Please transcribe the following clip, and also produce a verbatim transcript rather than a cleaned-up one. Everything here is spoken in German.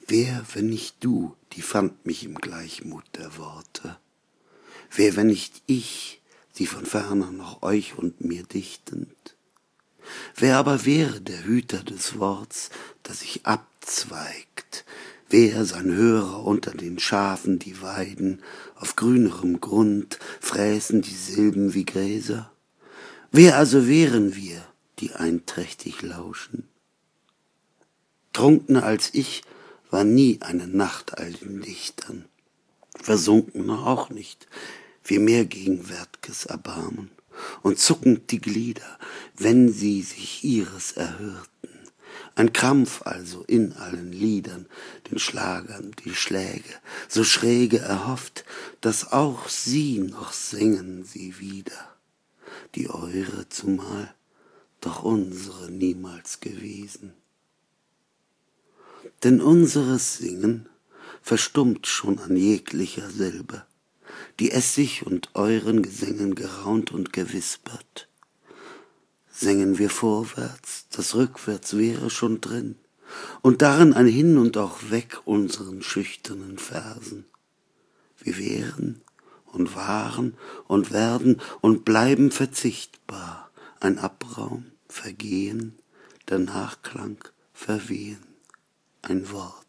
Wer, wenn nicht du, die fand mich im Gleichmut der Worte? Wer, wenn nicht ich, sie von ferner noch euch und mir dichtend? Wer aber wäre der Hüter des Worts, das sich abzweigt? Wer sein Hörer unter den Schafen, die weiden, auf grünerem Grund fräßen die Silben wie Gräser? Wer also wären wir, die einträchtig lauschen? Trunkener als ich war nie eine Nacht all den Dichtern, versunkener auch nicht, wie mehr gegenwärt'ges Erbarmen, und zuckend die Glieder, wenn sie sich ihres erhörten. Ein Krampf also in allen Liedern, den Schlagern, die Schläge, so schräge erhofft, dass auch sie noch singen sie wieder, die eure zumal, doch unsere niemals gewesen. Denn unseres Singen verstummt schon an jeglicher Silbe, die es sich und euren Gesängen geraunt und gewispert. Sängen wir vorwärts, das rückwärts wäre schon drin, und darin ein Hin und auch weg unseren schüchternen Versen. Wir wären und waren und werden und bleiben verzichtbar, ein Abraum, Vergehen, der Nachklang, Verwehen, ein Wort.